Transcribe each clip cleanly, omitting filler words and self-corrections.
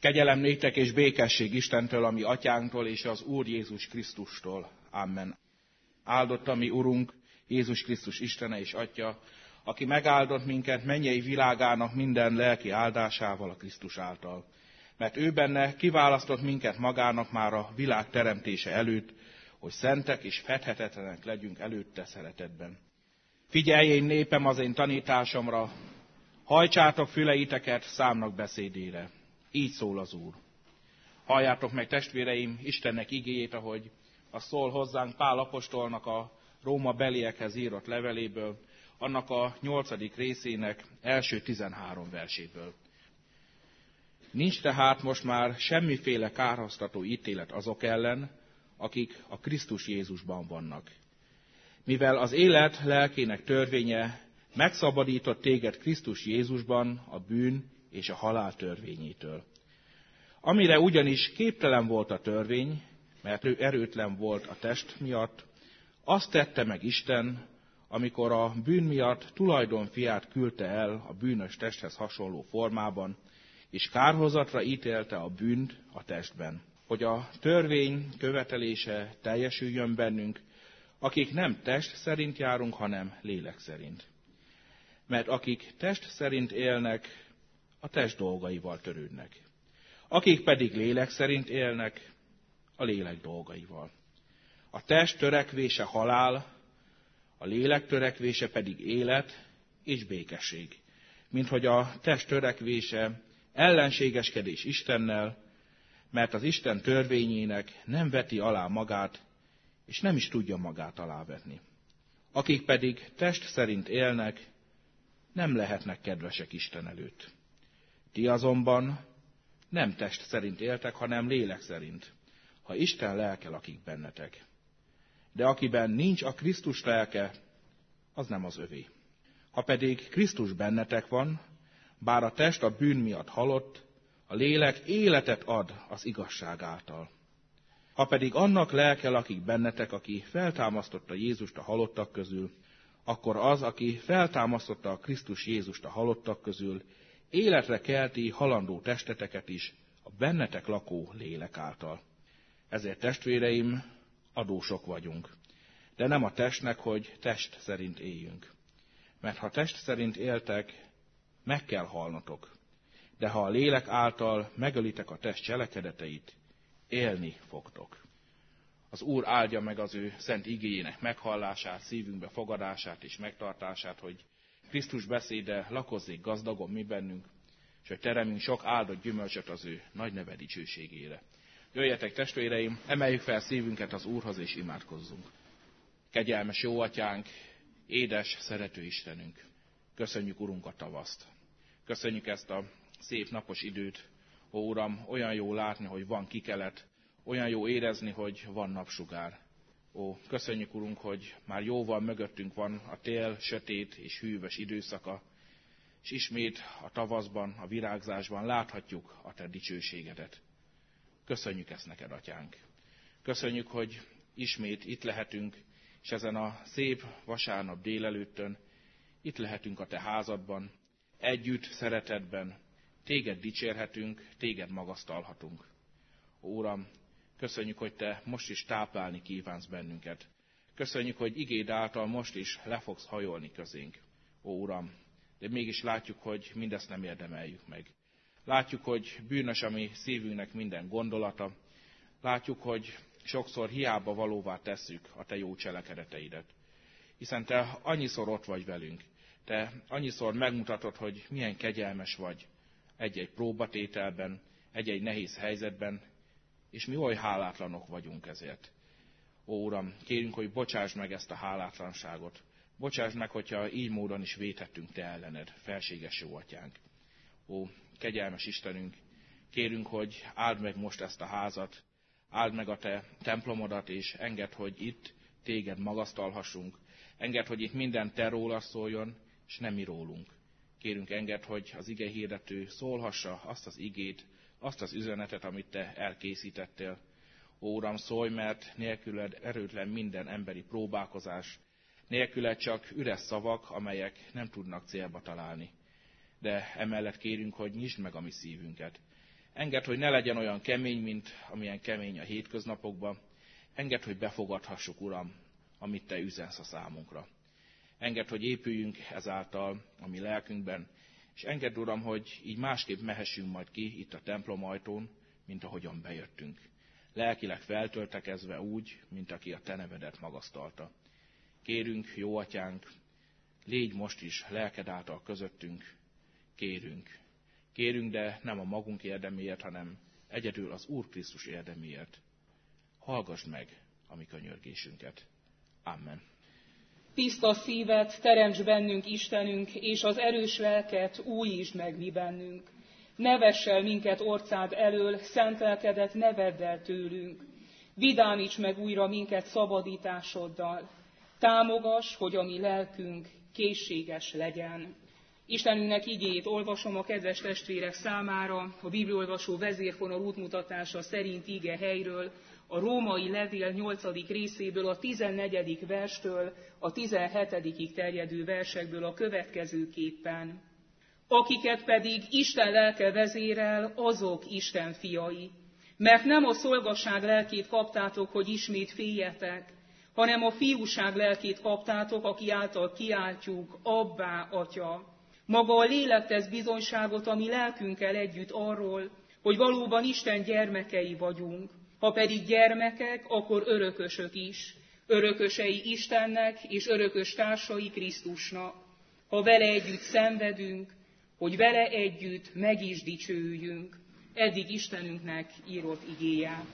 Kegyelem néktek és békesség Istentől, a mi atyánktól és az Úr Jézus Krisztustól. Amen. Áldott a mi Urunk, Jézus Krisztus Istene és Atya, aki megáldott minket mennyei világának minden lelki áldásával a Krisztus által. Mert ő benne kiválasztott minket magának már a világ teremtése előtt, hogy szentek és fedhetetlenek legyünk előtte szeretetben. Figyelj, én népem, az én tanításomra, hajtsátok füleiteket számnak beszédére. Így szól az Úr. Halljátok meg, testvéreim, Istennek igéjét, ahogy az szól hozzánk Pál apostolnak a Róma beliekhez írott leveléből, annak a 8. részének első 13 verséből. Nincs tehát most már semmiféle kárhoztató ítélet azok ellen, akik a Krisztus Jézusban vannak. Mivel az élet lelkének törvénye megszabadított téged Krisztus Jézusban a bűn és a halál törvényétől. Amire ugyanis képtelen volt a törvény, mert ő erőtlen volt a test miatt, azt tette meg Isten, amikor a bűn miatt tulajdonfiát küldte el a bűnös testhez hasonló formában, és kárhozatra ítélte a bűnt a testben, hogy a törvény követelése teljesüljön bennünk, akik nem test szerint járunk, hanem lélek szerint. Mert akik test szerint élnek, a test dolgaival törődnek. Akik pedig lélek szerint élnek, a lélek dolgaival. A test törekvése halál, a lélek törekvése pedig élet és békesség. Minthogy a test törekvése ellenségeskedés Istennel, mert az Isten törvényének nem veti alá magát, és nem is tudja magát alávetni. Akik pedig test szerint élnek, nem lehetnek kedvesek Isten előtt. Ti azonban nem test szerint éltek, hanem lélek szerint, ha Isten lelke lakik bennetek. De akiben nincs a Krisztus lelke, az nem az övé. Ha pedig Krisztus bennetek van, bár a test a bűn miatt halott, a lélek életet ad az igazság által. Ha pedig annak lelke lakik bennetek, aki feltámasztotta Jézust a halottak közül, akkor az, aki feltámasztotta a Krisztus Jézust a halottak közül, életre kelti halandó testeteket is a bennetek lakó lélek által. Ezért, testvéreim, adósok vagyunk, de nem a testnek, hogy test szerint éljünk. Mert ha test szerint éltek, meg kell halnotok. De ha a lélek által megölitek a test cselekedeteit, élni fogtok. Az Úr áldja meg az ő szent igéjének meghallását, szívünkbe fogadását és megtartását, hogy Krisztus beszéde lakozzék gazdagon mi bennünk, és hogy teremünk sok áldott gyümölcsöt az ő nagy neve dicsőségére. Jöjjetek, testvéreim, emeljük fel szívünket az Úrhoz és imádkozzunk. Kegyelmes jó atyánk, édes, szerető Istenünk, köszönjük, Urunk, a tavaszt. Köszönjük ezt a szép napos időt. Ó, Uram, olyan jó látni, hogy van kikelet, olyan jó érezni, hogy van napsugár. Ó, köszönjük, Urunk, hogy már jóval mögöttünk van a tél sötét és hűvös időszaka, és ismét a tavaszban, a virágzásban láthatjuk a Te dicsőségedet. Köszönjük ezt neked, Atyánk. Köszönjük, hogy ismét itt lehetünk, és ezen a szép vasárnap délelőttön itt lehetünk a Te házadban, együtt, szeretetben, Téged dicsérhetünk, Téged magasztalhatunk. Ó, Uram, köszönjük, hogy Te most is táplálni kívánsz bennünket. Köszönjük, hogy igéd által most is le fogsz hajolni közénk. Ó, Uram, de mégis látjuk, hogy mindezt nem érdemeljük meg. Látjuk, hogy bűnös a mi szívünknek minden gondolata. Látjuk, hogy sokszor hiába valóvá tesszük a Te jó cselekedeteidet. Hiszen Te annyiszor ott vagy velünk. Te annyiszor megmutatod, hogy milyen kegyelmes vagy egy-egy próbatételben, egy-egy nehéz helyzetben, és mi oly hálátlanok vagyunk ezért. Ó, Uram, kérünk, hogy bocsáss meg ezt a hálátlanságot. Bocsáss meg, hogyha így módon is vétettünk Te ellened, felséges jó Atyánk. Ó, kegyelmes Istenünk, kérünk, hogy áld meg most ezt a házat, áld meg a Te templomodat, és engedd, hogy itt Téged magasztalhassunk. Engedd, hogy itt minden Te rólad szóljon, és nem mi rólunk. Kérünk, engedd, hogy az ige hirdető szólhassa azt az igét, azt az üzenetet, amit Te elkészítettél. Ó, Uram, szólj, mert nélküled erőtlen minden emberi próbálkozás, nélküled csak üres szavak, amelyek nem tudnak célba találni. De emellett kérünk, hogy nyisd meg a mi szívünket. Engedd, hogy ne legyen olyan kemény, mint amilyen kemény a hétköznapokban. Engedd, hogy befogadhassuk, Uram, amit Te üzensz a számunkra. Engedd, hogy épüljünk ezáltal a mi lelkünkben, és engedd, Uram, hogy így másképp mehessünk majd ki itt a templom ajtón, mint ahogyan bejöttünk. Lelkileg feltöltekezve úgy, mint aki a Te nevedet magasztalta. Kérünk, jó Atyánk, légy most is lelked által közöttünk, kérünk, de nem a magunk érdeméért, hanem egyedül az Úr Krisztus érdeméért. Hallgass meg a mi könyörgésünket. Amen. Tiszta szívet teremts bennünk, Istenünk, és az erős lelket újítsd meg mi bennünk. Ne vess el minket orcád elől, szent lelkedet ne vedd el tőlünk. Vidámíts meg újra minket szabadításoddal. Támogass, hogy a mi lelkünk készséges legyen. Istenünknek igéjét olvasom a kedves testvérek számára, a bibliaolvasó vezérfonal útmutatása szerint ige helyről, a római levél 8. részéből, a 14. verstől a 17. terjedő versekből a következőképpen. Akiket pedig Isten lelke vezérel, azok Isten fiai. Mert nem a szolgaság lelkét kaptátok, hogy ismét féljetek, hanem a fiúság lelkét kaptátok, aki által kiáltjuk, Abbá, Atya. Maga a lélek tesz bizonyságot a mi lelkünkkel együtt arról, hogy valóban Isten gyermekei vagyunk. Ha pedig gyermekek, akkor örökösök is, örökösei Istennek és örökös társai Krisztusnak. Ha vele együtt szenvedünk, hogy vele együtt meg is dicsőjünk. Eddig Istenünknek írott igéje.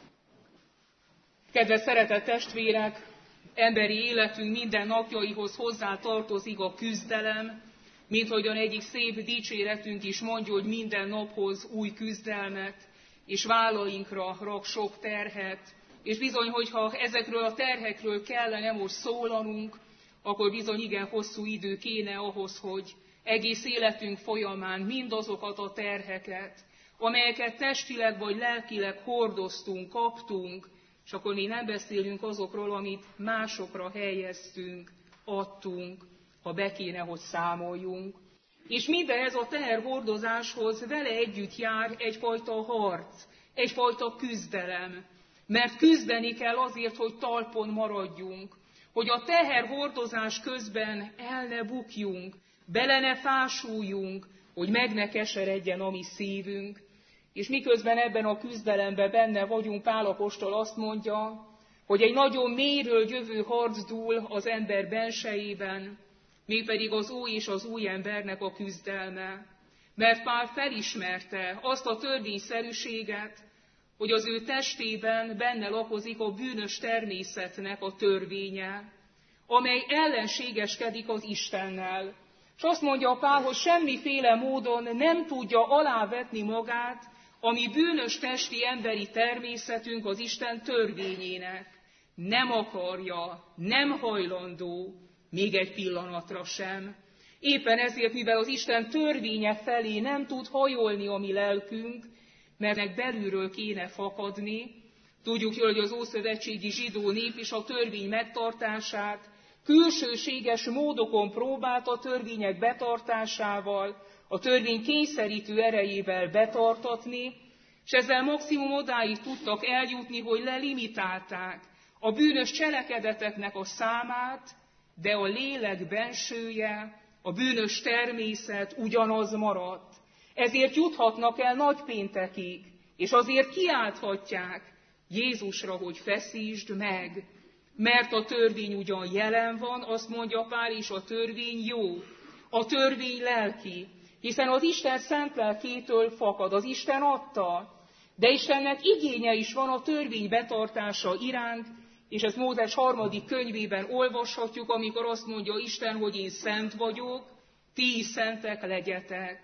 Kedves szeretett testvérek, emberi életünk minden napjaihoz hozzá tartozik a küzdelem, mint hogyan egyik szép dicséretünk is mondja, hogy minden naphoz új küzdelmet, és vállainkra rak sok terhet, és bizony, hogyha ezekről a terhekről kellene most szólanunk, akkor bizony igen hosszú idő kéne ahhoz, hogy egész életünk folyamán mindazokat a terheket, amelyeket testileg vagy lelkileg hordoztunk, kaptunk, és akkor mi nem beszélünk azokról, amit másokra helyeztünk, adtunk, ha be kéne, hogy számoljunk. És mindez a teherhordozáshoz vele együtt jár egyfajta harc, egyfajta küzdelem. Mert küzdeni kell azért, hogy talpon maradjunk, hogy a teherhordozás közben el ne bukjunk, bele ne fásuljunk, hogy meg ne keseredjen a mi szívünk. És miközben ebben a küzdelemben benne vagyunk, Pál apostol azt mondja, hogy egy nagyon mélyről jövő harc dúl az ember bensejében, mégpedig az új és az új embernek a küzdelme. Mert Pál felismerte azt a törvényszerűséget, hogy az ő testében benne lakozik a bűnös természetnek a törvénye, amely ellenségeskedik az Istennel. És azt mondja Pál, hogy semmiféle módon nem tudja alávetni magát a mi bűnös testi emberi természetünk az Isten törvényének. Nem akarja, nem hajlandó, még egy pillanatra sem. Éppen ezért, mivel az Isten törvénye felé nem tud hajolni a mi lelkünk, mert meg belülről kéne fakadni, tudjuk jól, hogy az ószövetségi zsidó nép is a törvény megtartását külsőséges módokon próbált a törvények betartásával, a törvény kényszerítő erejével betartatni, és ezzel maximum odáig tudtak eljutni, hogy lelimitálták a bűnös cselekedeteknek a számát, de a lélek bensője, a bűnös természet ugyanaz maradt. Ezért juthatnak el nagypéntekig, és azért kiálthatják Jézusra, hogy feszítsd meg, mert a törvény ugyan jelen van, azt mondja Pál, és a törvény jó, a törvény lelki, hiszen az Isten szent lelkétől fakad, az Isten adta, de Istennek igénye is van a törvény betartása iránt, és ezt Mózes 3. könyvében olvashatjuk, amikor azt mondja Isten, hogy én szent vagyok, ti is szentek legyetek.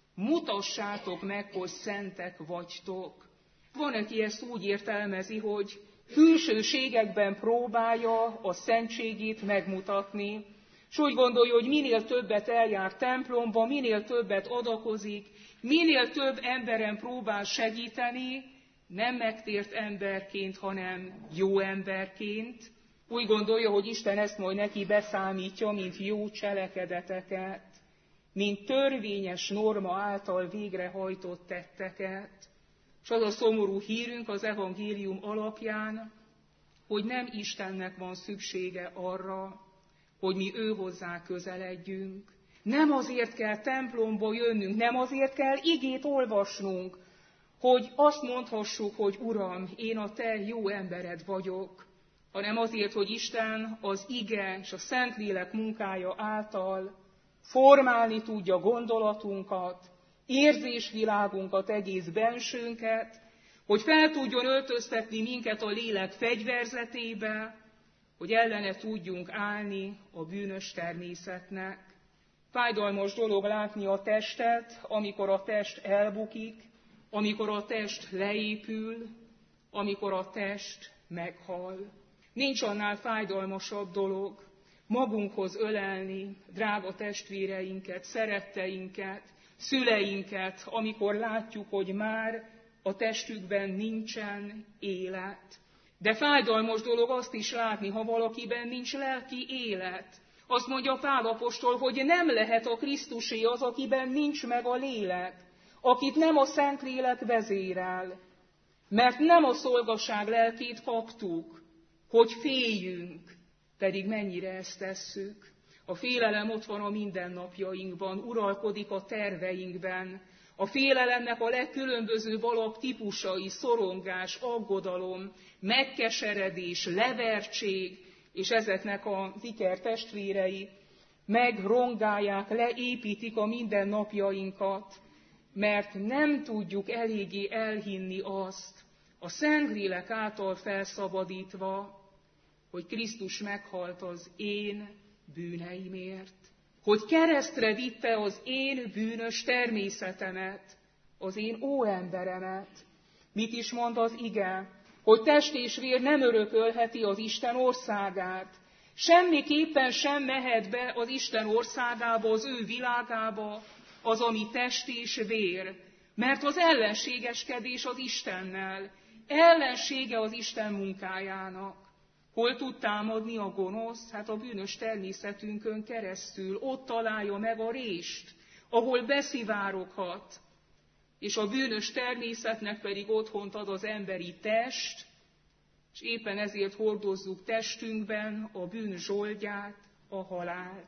Mutassátok meg, hogy szentek vagytok. Van, aki ezt úgy értelmezi, hogy külsőségekben próbálja a szentségét megmutatni, és úgy gondolja, hogy minél többet eljár templomba, minél többet adakozik, minél több emberen próbál segíteni, nem megtért emberként, hanem jó emberként. Úgy gondolja, hogy Isten ezt majd neki beszámítja, mint jó cselekedeteket, mint törvényes norma által végrehajtott tetteket. És az a szomorú hírünk az evangélium alapján, hogy nem Istennek van szüksége arra, hogy mi őhozzá közeledjünk. Nem azért kell templomba jönnünk, nem azért kell igét olvasnunk, hogy azt mondhassuk, hogy Uram, én a Te jó embered vagyok, hanem azért, hogy Isten az ige és a Szentlélek munkája által formálni tudja gondolatunkat, érzésvilágunkat, egész bensőnket, hogy fel tudjon öltöztetni minket a lélek fegyverzetébe, hogy ellene tudjunk állni a bűnös természetnek. Fájdalmas dolog látni a testet, amikor a test elbukik, amikor a test leépül, amikor a test meghal. Nincs annál fájdalmasabb dolog magunkhoz ölelni drága testvéreinket, szeretteinket, szüleinket, amikor látjuk, hogy már a testükben nincsen élet. De fájdalmas dolog azt is látni, ha valakiben nincs lelki élet. Azt mondja Pál apostol, hogy nem lehet a Krisztusé az, akiben nincs meg a lélek, akit nem a Szentlélek vezérel. Mert nem a szolgaság lelkét kaptuk, hogy féljünk, pedig mennyire ezt tesszük. A félelem ott van a mindennapjainkban, uralkodik a terveinkben. A félelemnek a legkülönbözőbb alaptípusai, szorongás, aggodalom, megkeseredés, levertség, és ezeknek az iker testvérei megrongálják, leépítik a mindennapjainkat, mert nem tudjuk eléggé elhinni azt, a Szentlélek által felszabadítva, hogy Krisztus meghalt az én bűneimért, hogy keresztre vitte az én bűnös természetemet, az én óemberemet. Mit is mond az ige? Hogy test és vér nem örökölheti az Isten országát. Semmiképpen sem mehet be az Isten országába, az ő világába az, ami test és vér. Mert az ellenségeskedés az Istennel, ellensége az Isten munkájának. Hol tud támadni a gonosz? Hát a bűnös természetünkön keresztül. Ott találja meg a rést, ahol beszivároghat. És a bűnös természetnek pedig otthont ad az emberi test, és éppen ezért hordozzuk testünkben a bűn zsoldját, a halált.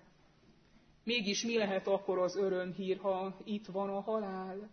Mégis mi lehet akkor az örömhír, ha itt van a halál?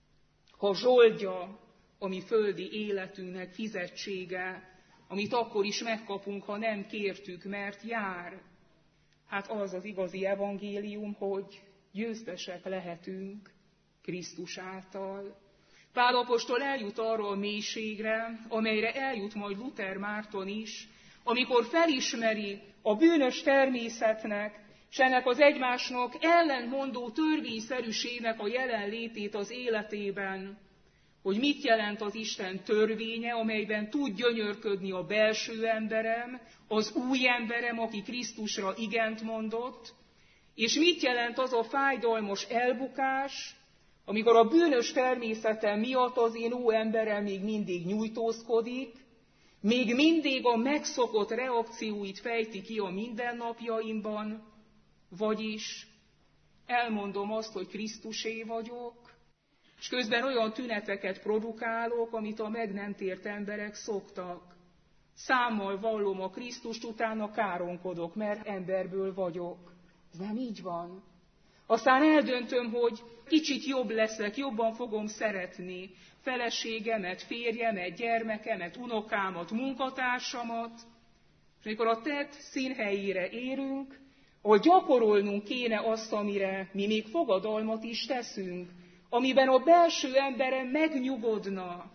Ha zsoldja, ami földi életünknek fizetsége, amit akkor is megkapunk, ha nem kértük, mert jár. Hát az az igazi evangélium, hogy győztesek lehetünk Krisztus által. Pál apostol eljut arra a mélységre, amelyre eljut majd Luther Márton is, amikor felismeri a bűnös természetnek, s ennek az egymásnak ellentmondó törvényszerűségnek a jelenlétét az életében, hogy mit jelent az Isten törvénye, amelyben tud gyönyörködni a belső emberem, az új emberem, aki Krisztusra igent mondott, és mit jelent az a fájdalmas elbukás, amikor a bűnös természetem miatt az én óemberem még mindig nyújtózkodik, még mindig a megszokott reakcióit fejti ki a mindennapjaimban, vagyis elmondom azt, hogy Krisztusé vagyok, és közben olyan tüneteket produkálok, amit a meg nem tért emberek szoktak. Számmal vallom a Krisztust, utána káronkodok, mert emberből vagyok. Ez nem így van. Aztán eldöntöm, hogy kicsit jobb leszek, jobban fogom szeretni feleségemet, férjemet, gyermekemet, unokámat, munkatársamat. És amikor a tett színhelyére érünk, ahol gyakorolnunk kéne azt, amire mi még fogadalmat is teszünk, amiben a belső emberem megnyugodna,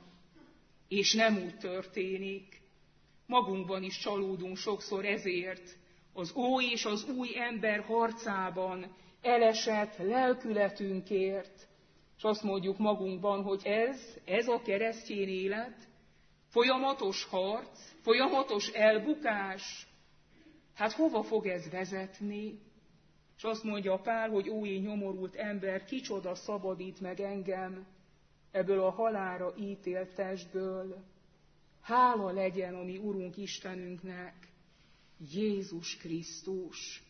és nem úgy történik. Magunkban is csalódunk sokszor ezért az ój és az új ember harcában elesett lelkületünkért, és azt mondjuk magunkban, hogy ez a keresztény élet, folyamatos harc, folyamatos elbukás, hát hova fog ez vezetni? És azt mondja Pál, hogy ó, én nyomorult ember, kicsoda szabadít meg engem ebből a halálra ítélt testből. Hála legyen a mi Urunk Istenünknek, Jézus Krisztus.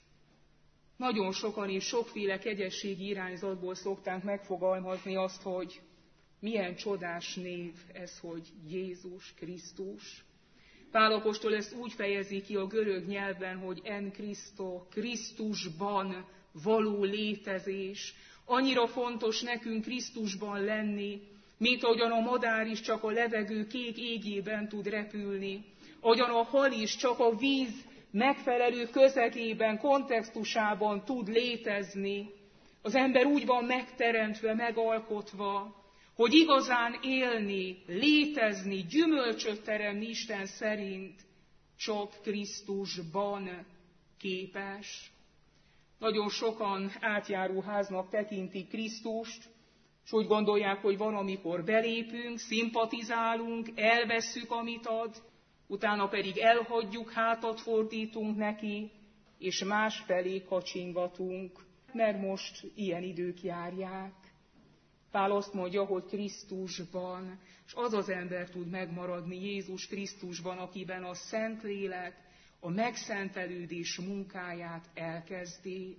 Nagyon sokan és sokféle kegyességi irányzatból szokták megfogalmazni azt, hogy Milyen csodás név ez, hogy Jézus Krisztus. Pál apostol ezt úgy fejezi ki a görög nyelven, hogy en Christo, Krisztusban való létezés. Annyira fontos nekünk Krisztusban lenni, mint ahogyan a madár is csak a levegő kék égében tud repülni, ahogyan a hal is csak a víz megfelelő közegében, kontextusában tud létezni. Az ember úgy van megteremtve, megalkotva, hogy igazán élni, létezni, gyümölcsöt teremni Isten szerint csak Krisztusban képes. Nagyon sokan átjáróháznak tekintik Krisztust, és úgy gondolják, hogy van, amikor belépünk, szimpatizálunk, elvesszük, amit ad, utána pedig elhagyjuk, hátat fordítunk neki, és másfelé kacsingatunk, mert most ilyen idők járják. Pál azt mondja, hogy Krisztusban, és az az ember tud megmaradni Jézus Krisztusban, akiben a Szentlélek a megszentelődés munkáját elkezdi.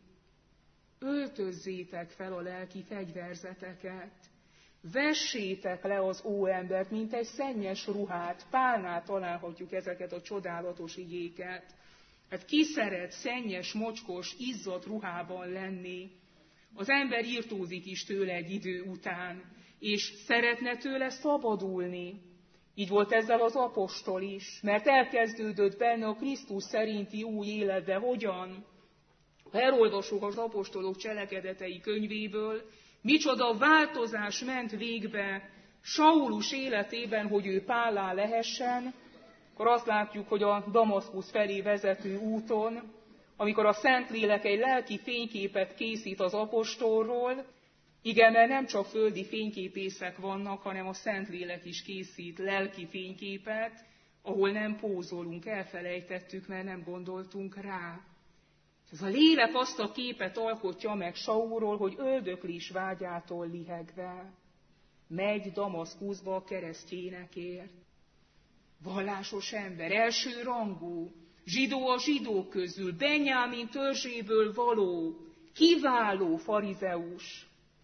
Öltözzétek fel a lelki fegyverzeteket, vessétek le az óembert, mint egy szennyes ruhát. Pálnál találhatjuk ezeket a csodálatos igéket. Hát ki szeret szennyes, mocskos, izzadt ruhában lenni? Az ember irtózik is tőle egy idő után, és szeretne tőle szabadulni. Így volt ezzel az apostol is, mert elkezdődött benne a Krisztus szerinti új életbe. Hogyan? Ha elolvasok az apostolok cselekedetei könyvéből, micsoda változás ment végbe Saulus életében, hogy ő Pállá lehessen, akkor azt látjuk, hogy a Damaszkusz felé vezető úton, amikor a Szentlélek egy lelki fényképet készít az apostolról, igen, mert nem csak földi fényképészek vannak, hanem a Szentlélek is készít lelki fényképet, ahol nem pózolunk, elfelejtettük, mert nem gondoltunk rá. Ez a lélek azt a képet alkotja meg Saulról, hogy öldöklés vágyától lihegve megy Damaszkuszba a keresztjénekért. Vallásos ember, első rangú, zsidó a zsidók közül, Benjámin törzséből való, kiváló farizeus,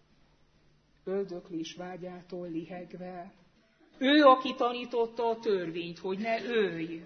öldöklés vágyától lihegve. Ő, aki tanította a törvényt, hogy ne ölj.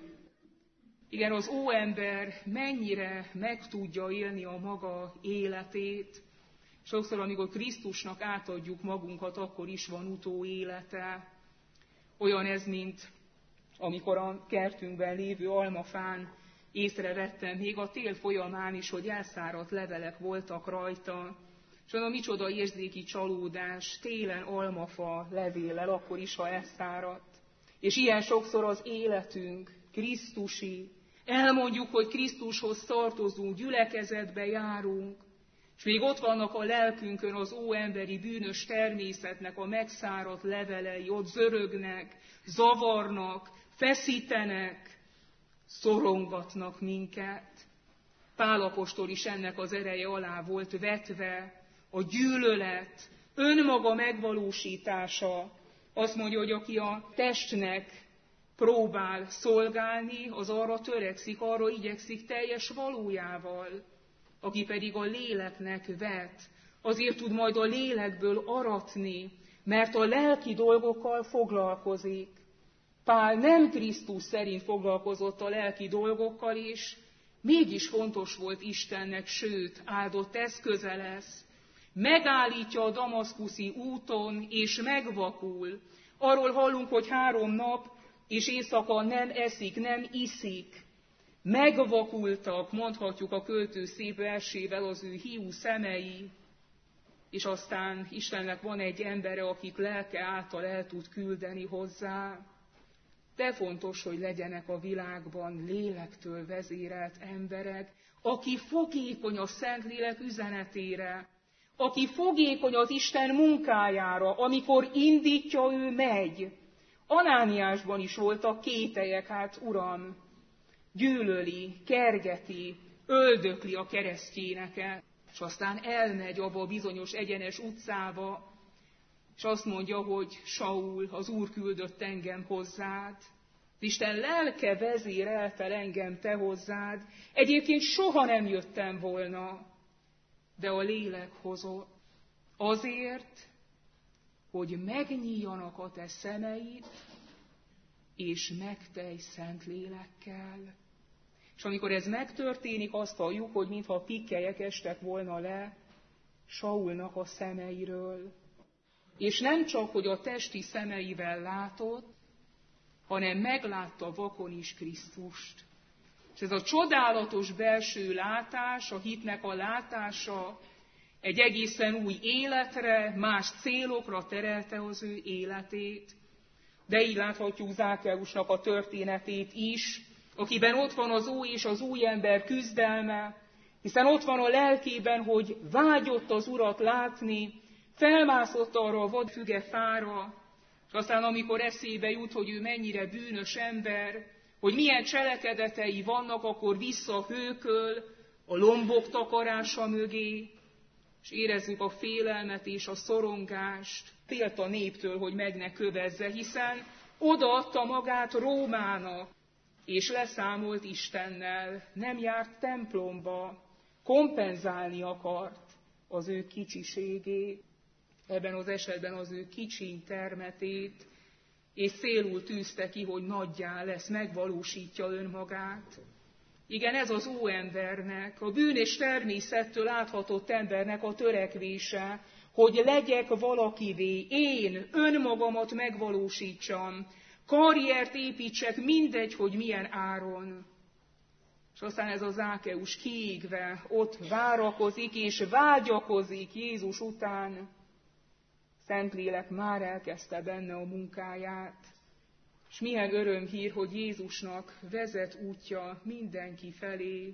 Igen, az óember mennyire meg tudja élni a maga életét. Sokszor, amikor Krisztusnak átadjuk magunkat, akkor is van utóélete. Olyan ez, mint amikor a kertünkben lévő almafán észrevettem, még a tél folyamán is, hogy elszáradt levelek voltak rajta. És olyan micsoda érzéki csalódás, télen almafa levéllel, akkor is, ha elszáradt. És ilyen sokszor az életünk, Krisztusi. Elmondjuk, hogy Krisztushoz tartozunk, gyülekezetbe járunk, és még ott vannak a lelkünkön az óemberi bűnös természetnek a megszáradt levelei, ott zörögnek, zavarnak, feszítenek, szorongatnak minket. Pál apostol is ennek az ereje alá volt vetve, a gyűlölet, önmaga megvalósítása. Azt mondja, hogy aki a testnek próbál szolgálni, az arra törekszik, arra igyekszik teljes valójával. Aki pedig a léleknek vet, azért tud majd a lélekből aratni, mert a lelki dolgokkal foglalkozik. Pál nem Krisztus szerint foglalkozott a lelki dolgokkal is, mégis fontos volt Istennek, sőt, áldott eszköze lesz. Megállítja a damaszkuszi úton, és megvakul. Arról hallunk, hogy 3 nap és éjszaka nem eszik, nem iszik. Megvakultak, mondhatjuk a költő szép versével, az ő hiú szemei, és aztán Istennek van egy embere, akit lelke által el tud küldeni hozzá. De fontos, hogy legyenek a világban lélektől vezérelt emberek, aki fogékony a Szentlélek üzenetére, aki fogékony az Isten munkájára, amikor indítja, ő megy. Anániásban is voltak kételyek, hát Uram, gyűlöli, kergeti, öldökli a keresztjéneket, és aztán elmegy abba a bizonyos egyenes utcába, és azt mondja, hogy Saul, az Úr küldött engem hozzád. Isten lelke vezérelte engem te hozzád. Egyébként soha nem jöttem volna, de a lélek hozott. Azért, hogy megnyíljanak a te szemeid, és megtelj szent lélekkel. És amikor ez megtörténik, azt halljuk, hogy mintha pikkelyek estek volna le Saulnak a szemeiről. És nem csak, hogy a testi szemeivel látott, hanem meglátta vakon is Krisztust. És ez a csodálatos belső látás, a hitnek a látása egy egészen új életre, más célokra terelte az ő életét. De így láthatjuk Zákeusnak a történetét is, akiben ott van az új és az új ember küzdelme, hiszen ott van a lelkében, hogy vágyott az Urat látni, felmászott arra a vadfüge fára, és aztán amikor eszébe jut, hogy ő mennyire bűnös ember, hogy milyen cselekedetei vannak, akkor visszahőköl a lombok takarása mögé, és érezzük a félelmet és a szorongást, félt a néptől, hogy meg ne kövezze, hiszen odaadta magát Rómának, és leszámolt Istennel, nem járt templomba, kompenzálni akart az ő kicsiségét, ebben az esetben az ő kicsiny termetét, és célul tűzte ki, hogy nagyjá lesz, megvalósítja önmagát. Igen, ez az óembernek, a bűn és természettől áthatott embernek a törekvése, hogy legyek valakivé, én önmagamat megvalósítsam, karriert építsek, mindegy, hogy milyen áron. És aztán ez a Zákeus kiégve ott várakozik és vágyakozik Jézus után. Szentlélek már elkezdte benne a munkáját. És milyen örömhír, hogy Jézusnak vezet útja mindenki felé,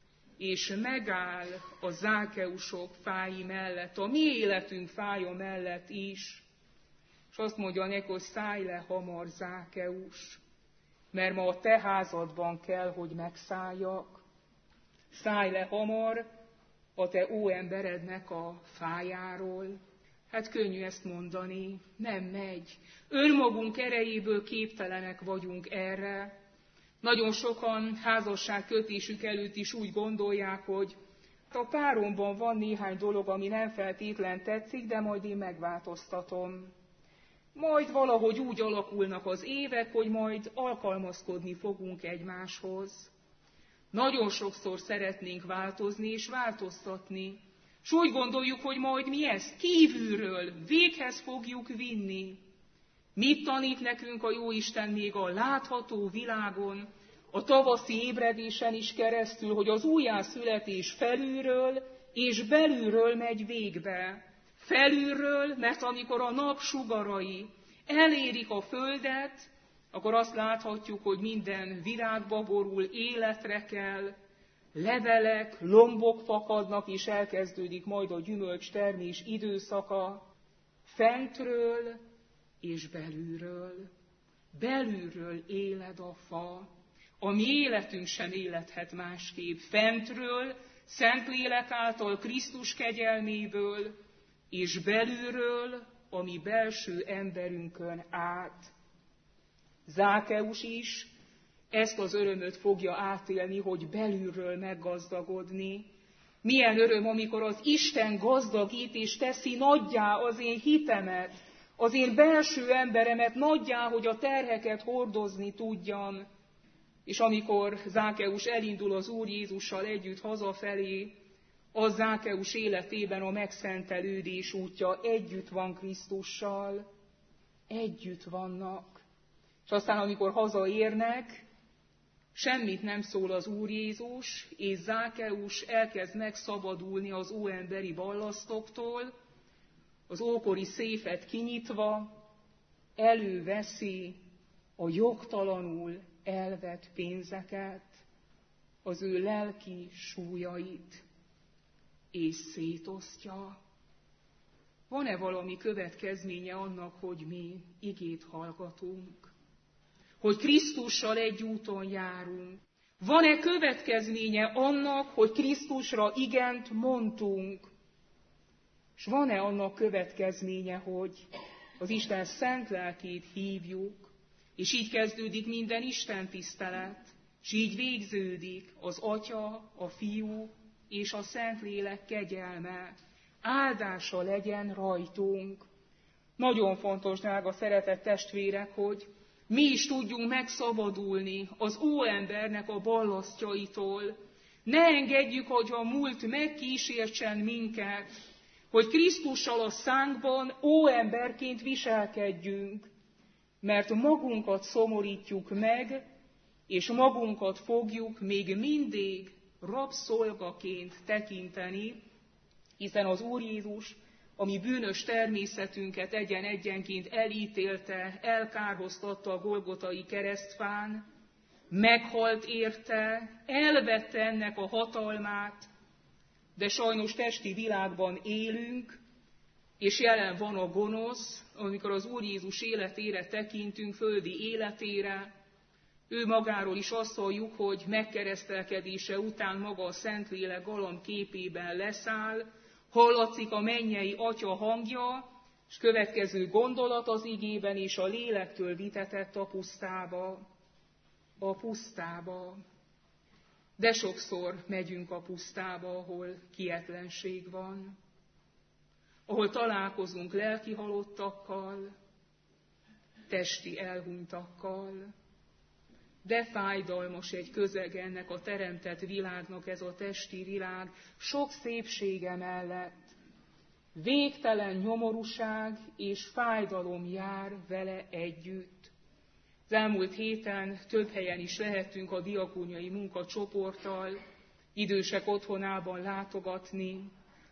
és megáll a Zákeusok fái mellett, a mi életünk fája mellett is. És azt mondja neki, hogy szállj le hamar, Zákeus, mert ma a te házadban kell, hogy megszálljak. Szállj le hamar a te óemberednek a fájáról. Hát könnyű ezt mondani, nem megy. Önmagunk erejéből képtelenek vagyunk erre. Nagyon sokan házasságkötésük előtt is úgy gondolják, hogy a páromban van néhány dolog, ami nem feltétlen tetszik, de majd én megváltoztatom. Majd valahogy úgy alakulnak az évek, hogy majd alkalmazkodni fogunk egymáshoz. Nagyon sokszor szeretnénk változni és változtatni, és úgy gondoljuk, hogy majd mi ezt kívülről véghez fogjuk vinni. Mit tanít nekünk a Jóisten még a látható világon, a tavaszi ébredésen is keresztül, hogy az újjászületés felülről és belülről megy végbe. Felülről, mert amikor a nap sugarai elérik a földet, akkor azt láthatjuk, hogy minden virágba borul, életre kell, levelek, lombok fakadnak, és elkezdődik majd a gyümölcstermés időszaka. Fentről és belülről. Belülről éled a fa. A mi életünk sem élethet másképp. Fentről, Szentlélek által, Krisztus kegyelméből, és belülről, a mi belső emberünkön át. Zákeus is ezt az örömöt fogja átélni, hogy belülről meggazdagodni. Milyen öröm, amikor az Isten gazdagít és teszi nagyjá az én hitemet, az én belső emberemet nagyjá, hogy a terheket hordozni tudjam. És amikor Zákeus elindul az Úr Jézussal együtt hazafelé, az Zákeus életében a megszentelődés útja, együtt van Krisztussal, együtt vannak. És aztán, amikor hazaérnek, semmit nem szól az Úr Jézus, és Zákeus elkezd megszabadulni az óemberi ballasztoktól, az ókori széfet kinyitva, előveszi a jogtalanul elvett pénzeket, az ő lelki súlyait, és szétosztja. Van-e valami következménye annak, hogy mi igét hallgatunk? Hogy Krisztussal egy úton járunk? Van-e következménye annak, hogy Krisztusra igent mondtunk? És van-e annak következménye, hogy az Isten szent lelkét hívjuk, és így kezdődik minden Isten tisztelet, és így végződik az Atya, a Fiú és a Szentlélek kegyelme. Áldása legyen rajtunk. Nagyon fontos, drága szeretett testvérek, hogy mi is tudjunk megszabadulni az óembernek a ballasztjaitól. Ne engedjük, hogy a múlt megkísértsen minket, hogy Krisztussal a szánkban óemberként viselkedjünk, mert magunkat szomorítjuk meg, és magunkat fogjuk még mindig rabszolgaként tekinteni, hiszen az Úr Jézus, ami bűnös természetünket egyen-egyenként elítélte, elkárhoztatta a Golgotai keresztfán, meghalt érte, elvette ennek a hatalmát, de sajnos testi világban élünk, és jelen van a gonosz, amikor az Úr Jézus életére tekintünk, földi életére. Ő magáról is azt halljuk, hogy megkeresztelkedése után maga a Szentlélek galamb képében leszáll, hallatszik a mennyei Atya hangja, és következő gondolat az igében, és a lélektől vitetett a pusztába. A pusztába. De sokszor megyünk a pusztába, ahol kietlenség van, ahol találkozunk lelki halottakkal, testi elhunytakkal. De fájdalmas egy közeg ennek a teremtett világnak, ez a testi világ, sok szépsége mellett. Végtelen nyomorúság és fájdalom jár vele együtt. Az elmúlt héten több helyen is lehettünk a diakóniai munkacsoporttal, idősek otthonában látogatni.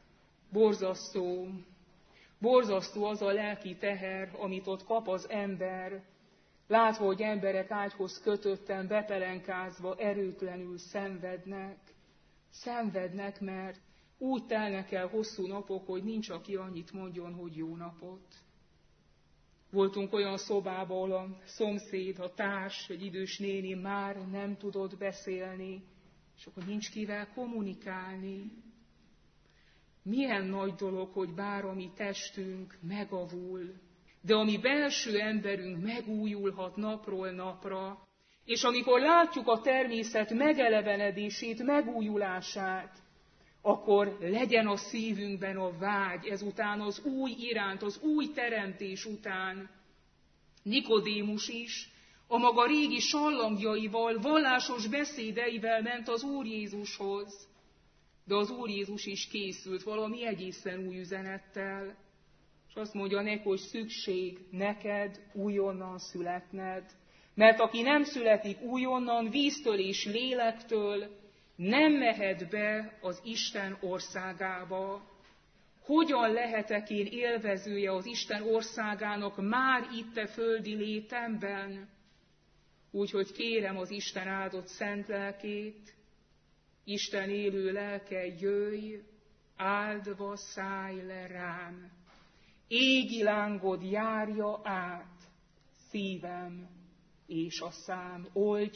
Borzasztó az a lelki teher, amit ott kap az ember, látva, hogy emberek ágyhoz kötötten, bepelenkázva, erőtlenül szenvednek, mert úgy telnek el hosszú napok, hogy nincs, aki annyit mondjon, hogy jó napot. Voltunk olyan szobában, ahol a szomszéd, a társ, egy idős néni már nem tudott beszélni, és akkor nincs kivel kommunikálni. Milyen nagy dolog, hogy bár a mi testünk megavul, de a mi belső emberünk megújulhat napról napra, és amikor látjuk a természet megelevenedését, megújulását, akkor legyen a szívünkben a vágy ezután az új iránt, az új teremtés után. Nikodémus is a maga régi sallangjaival, vallásos beszédeivel ment az Úr Jézushoz, de az Úr Jézus is készült valami egészen új üzenettel, és azt mondja neki, hogy szükség neked újonnan születned. Mert aki nem születik újonnan, víztől és lélektől, nem mehet be az Isten országába. Hogyan lehetek én élvezője az Isten országának már itt a földi létemben? Úgyhogy kérem az Isten áldott szent lelkét, Isten élő lelke, jöjj, áldva szállj le rám. Égi lángod járja át szívem és a szám. Oldj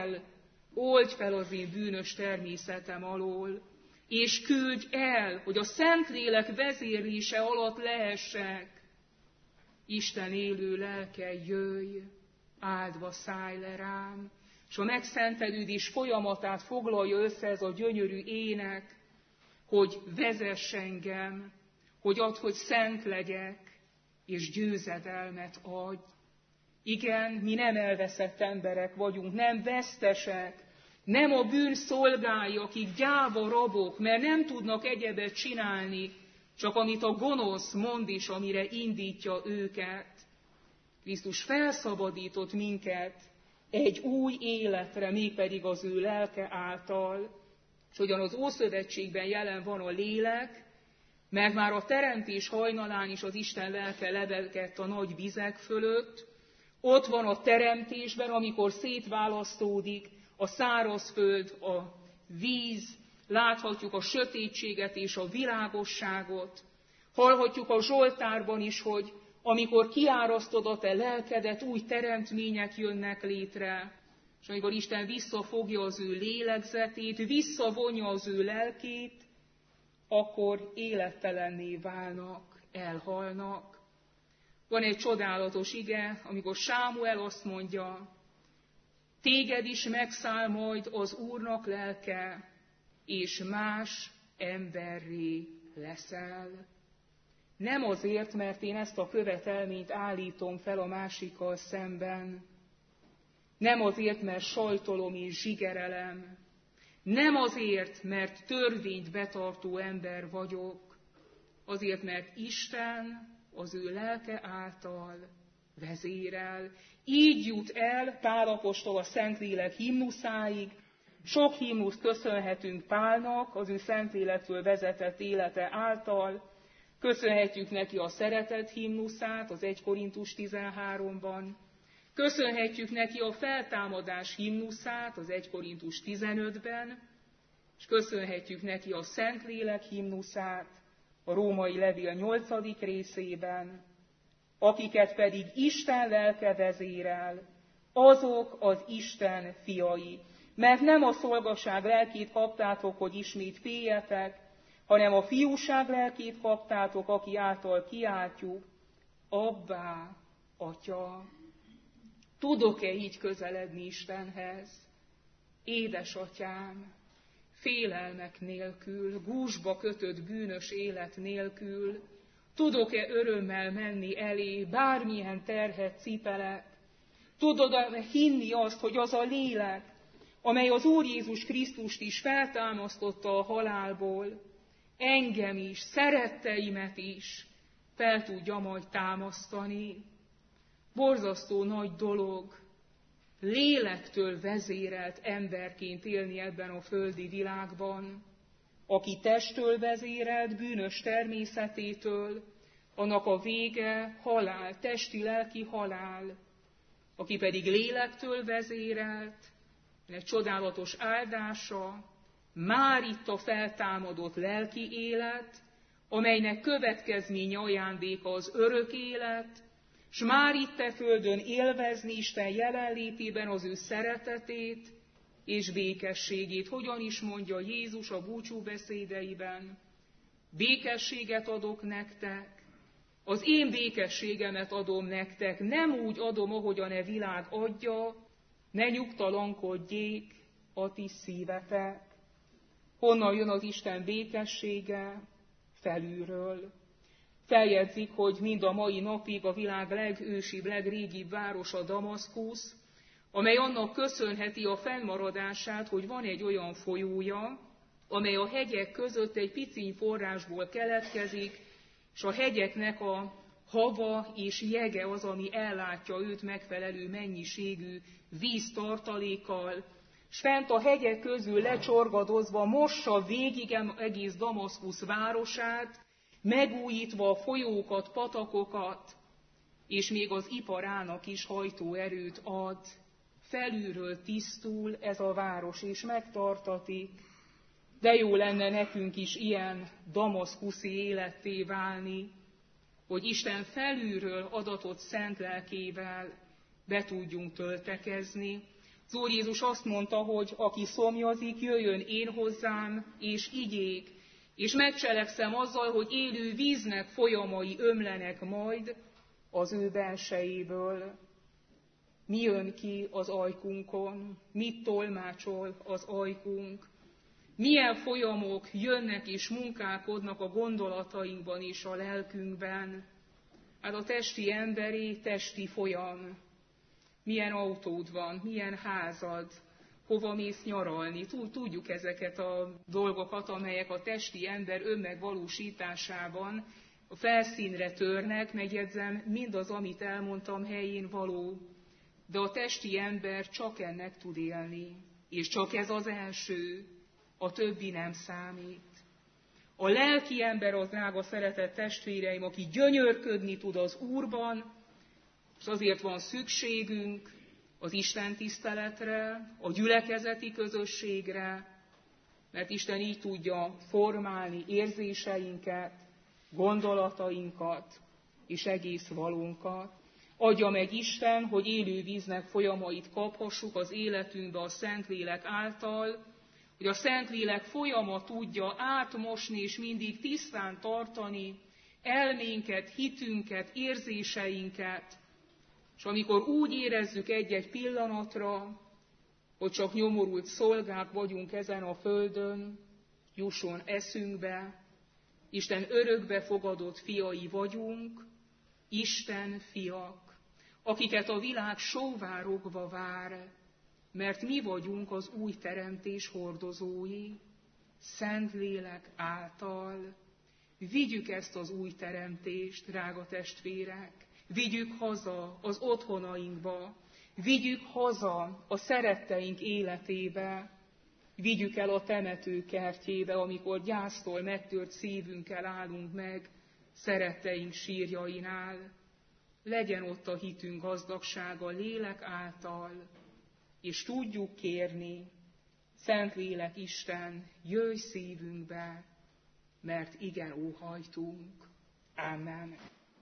fel az én bűnös természetem alól, és küldj el, hogy a Szentlélek vezérlése alatt lehessek. Isten élő lelke, jöjj, áldva szállj le rám. És a megszentelődés folyamatát foglalja össze ez a gyönyörű ének, hogy vezess engem, hogy add, hogy szent legyek, és győzedelmet adj. Igen, mi nem elveszett emberek vagyunk, nem vesztesek, nem a bűn szolgái, akik gyáva rabok, mert nem tudnak egyebet csinálni, csak amit a gonosz mond és amire indítja őket. Krisztus felszabadított minket egy új életre, mégpedig az ő lelke által, és hogyan az Ószövetségben jelen van a lélek, mert már a teremtés hajnalán is az Isten lelke lebegett a nagy vizek fölött, ott van a teremtésben, amikor szétválasztódik a szárazföld, a víz, láthatjuk a sötétséget és a világosságot, hallhatjuk a Zsoltárban is, hogy amikor kiárasztod a te lelkedet, új teremtmények jönnek létre, és amikor Isten visszafogja az ő lélegzetét, visszavonja az ő lelkét, akkor élettelenné válnak, elhalnak. Van egy csodálatos ige, amikor Sámuel azt mondja, téged is megszáll majd az Úrnak lelke, és más emberré leszel. Nem azért, mert én ezt a követelményt állítom fel a másikkal szemben. Nem azért, mert sajtolom és zsigerelem. Nem azért, mert törvényt betartó ember vagyok. Azért, mert Isten az ő lelke által vezérel. Így jut el Pál apostol a Szentlélek himnuszáig. Sok himnuszt köszönhetünk Pálnak, az ő Szentlélektől vezetett élete által. Köszönhetjük neki a szeretet himnuszát az 1 Korintus 13-ban. Köszönhetjük neki a feltámadás himnuszát az 1 Korintus 15-ben, és köszönhetjük neki a Szentlélek himnuszát a Római levél 8. részében, akiket pedig Isten lelke vezérel, azok az Isten fiai. Mert nem a szolgaság lelkét kaptátok, hogy ismét féljetek, hanem a fiúság lelkét kaptátok, aki által kiáltjuk, Abbá, Atya. Tudok-e így közeledni Istenhez? Édesatyám, félelmek nélkül, gúzsba kötött bűnös élet nélkül, tudok-e örömmel menni elé, bármilyen terhet cipelek? Tudod-e hinni azt, hogy az a lélek, amely az Úr Jézus Krisztust is feltámasztotta a halálból, engem is, szeretteimet is fel tudja majd támasztani? Borzasztó nagy dolog lélektől vezérelt emberként élni ebben a földi világban. Aki testtől vezérelt, bűnös természetétől, annak a vége halál, testi-lelki halál. Aki pedig lélektől vezérelt, egy csodálatos áldása, már itt a feltámadott lelki élet, amelynek következménye ajándéka az örök élet, s már itt a földön élvezni Isten jelenlétében az ő szeretetét és békességét. Hogyan is mondja Jézus a búcsúbeszédeiben? Békességet adok nektek, az én békességemet adom nektek, nem úgy adom, ahogyan a világ adja, ne nyugtalankodjék a ti szívetek. Honnan jön az Isten békessége? Felülről. Feljegyzik, hogy mind a mai napig a világ legősibb, legrégibb városa Damaszkusz, amely annak köszönheti a fennmaradását, hogy van egy olyan folyója, amely a hegyek között egy piciny forrásból keletkezik, és a hegyeknek a hava és jege az, ami ellátja őt megfelelő mennyiségű víztartalékkal, s fent a hegyek közül lecsorgadozva mossa végig egész Damaszkusz városát, megújítva a folyókat, patakokat, és még az iparának is hajtóerőt ad. Felülről tisztul ez a város, és megtartatik. De jó lenne nekünk is ilyen damaszkuszi életté válni, hogy Isten felülről adatott szent lelkével be tudjunk töltekezni. Az Úr Jézus azt mondta, hogy aki szomjazik, jöjjön én hozzám, és igyék, és megcselekszem azzal, hogy élő víznek folyamai ömlenek majd az ő belsejéből. Mi jön ki az ajkunkon? Mit tolmácsol az ajkunk? Milyen folyamok jönnek és munkálkodnak a gondolatainkban és a lelkünkben? Hát a testi emberi, testi folyam. Milyen autód van, milyen házad, hova mész nyaralni. Tudjuk ezeket a dolgokat, amelyek a testi ember önmegvalósításában a felszínre törnek, megjegyzem, mindaz, amit elmondtam, helyén való. De a testi ember csak ennek tud élni, és csak ez az első, a többi nem számít. A lelki ember az, drága szeretett testvéreim, aki gyönyörködni tud az Úrban, és azért van szükségünk az Isten tiszteletre, a gyülekezeti közösségre, mert Isten így tudja formálni érzéseinket, gondolatainkat és egész valónkat. Adja meg Isten, hogy élő víznek folyamait kaphassuk az életünkbe a Szentlélek által, hogy a Szentlélek folyama tudja átmosni és mindig tisztán tartani elménket, hitünket, érzéseinket, és amikor úgy érezzük egy-egy pillanatra, hogy csak nyomorult szolgák vagyunk ezen a földön, jusson eszünkbe, Isten örökbe fogadott fiai vagyunk, Isten fiak, akiket a világ sóvárogva vár, mert mi vagyunk az új teremtés hordozói, Szentlélek által. Vigyük ezt az új teremtést, drága testvérek, vigyük haza az otthonainkba, vigyük haza a szeretteink életébe, vigyük el a temető kertjébe, amikor gyásztól megtört szívünkkel állunk meg szeretteink sírjainál. Legyen ott a hitünk gazdagsága lélek által, és tudjuk kérni, Szentlélek Isten, jöjj szívünkbe, mert igen óhajtunk. Amen.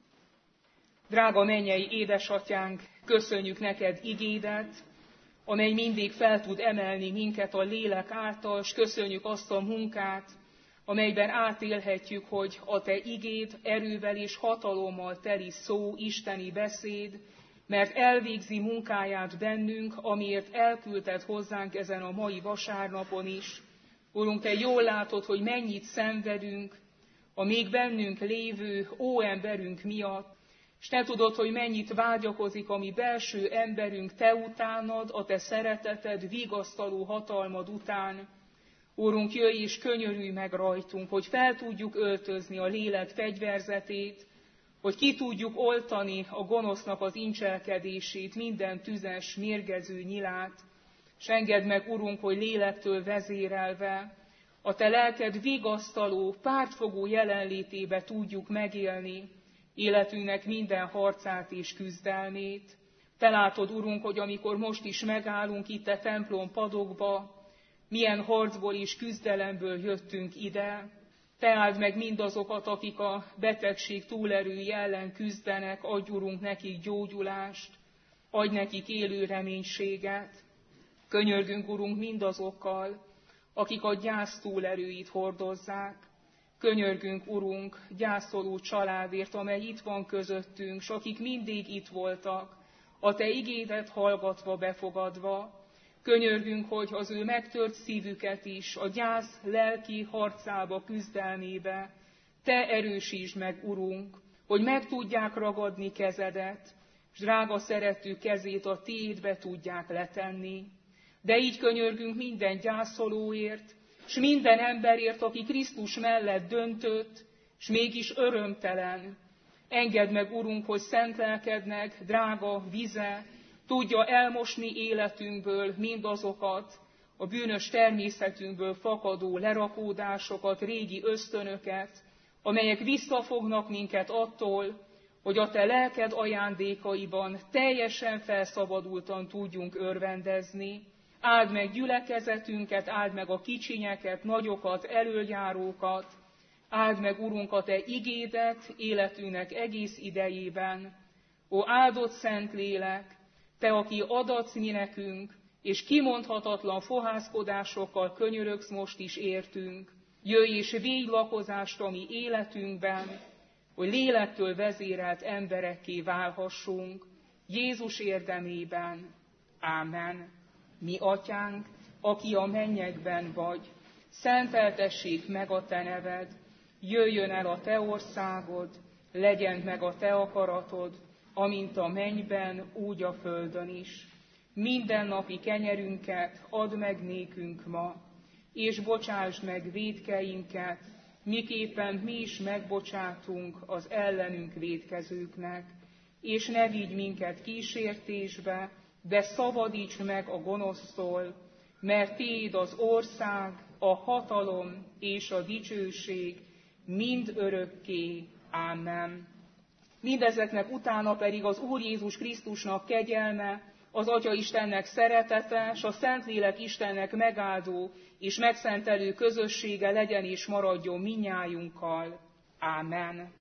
Drága mennyei édesatyánk, köszönjük neked igédet, amely mindig fel tud emelni minket a lélek által, és köszönjük azt a munkát, amelyben átélhetjük, hogy a te igéd erővel és hatalommal teli szó, isteni beszéd, mert elvégzi munkáját bennünk, amiért elküldted hozzánk ezen a mai vasárnapon is. Urunk, te jól látod, hogy mennyit szenvedünk a még bennünk lévő óemberünk miatt, és te tudod, hogy mennyit vágyakozik a mi belső emberünk te utánad, a te szereteted, vigasztaló hatalmad után. Úrunk, jöjj és könyörülj meg rajtunk, hogy fel tudjuk öltözni a lélek fegyverzetét, hogy ki tudjuk oltani a gonosznak az incselkedését, minden tüzes, mérgező nyilát, és engedd meg, Urunk, hogy lélektől vezérelve a te lelked vigasztaló, pártfogó jelenlétébe tudjuk megélni életünknek minden harcát és küzdelmét. Te látod, Urunk, hogy amikor most is megállunk itt a templom padokba, milyen harcból és küzdelemből jöttünk ide. Te áld meg mindazokat, akik a betegség túlerői ellen küzdenek, adj, Urunk, nekik gyógyulást, adj nekik élő reménységet. Könyörgünk, Urunk, mindazokkal, akik a gyász túlerőit hordozzák. Könyörgünk, Urunk, gyászoló családért, amely itt van közöttünk, s akik mindig itt voltak, a te igédet hallgatva, befogadva. Könyörgünk, hogy az ő megtört szívüket is a gyász lelki harcába, küzdelmébe te erősítsd meg, Urunk, hogy meg tudják ragadni kezedet, s drága szerető kezét a tiédbe tudják letenni. De így könyörgünk minden gyászolóért, s minden emberért, aki Krisztus mellett döntött, s mégis örömtelen. Engedd meg, Urunk, hogy szent lelkednek drága vize tudja elmosni életünkből mindazokat, a bűnös természetünkből fakadó lerakódásokat, régi ösztönöket, amelyek visszafognak minket attól, hogy a te lelked ajándékaiban teljesen felszabadultan tudjunk örvendezni. Áld meg gyülekezetünket, áld meg a kicsinyeket, nagyokat, elöljárókat, áld meg, Urunk, a te igédet életünknek egész idejében. Ó, áldott Szentlélek, te, aki adatsz mi nekünk, és kimondhatatlan fohászkodásokkal könyörögsz most is értünk, jöjj és védj lakozást a mi életünkben, hogy lélektől vezérelt emberekké válhassunk, Jézus érdemében. Ámen. Mi atyánk, aki a mennyekben vagy, szenteltessék meg a te neved, jöjjön el a te országod, legyen meg a te akaratod, amint a mennyben, úgy a földön is. Mindennapi kenyerünket add meg nékünk ma, és bocsásd meg vétkeinket, miképpen mi is megbocsátunk az ellenünk vétkezőknek. És ne vigy minket kísértésbe, de szabadíts meg a gonosztól, mert tiéd az ország, a hatalom és a dicsőség mind örökké. Ámen. Mindezeknek utána pedig az Úr Jézus Krisztusnak kegyelme, az Atya Istennek szeretete, s a Szentlélek Istennek megáldó és megszentelő közössége legyen és maradjon mindnyájunkkal. Ámen.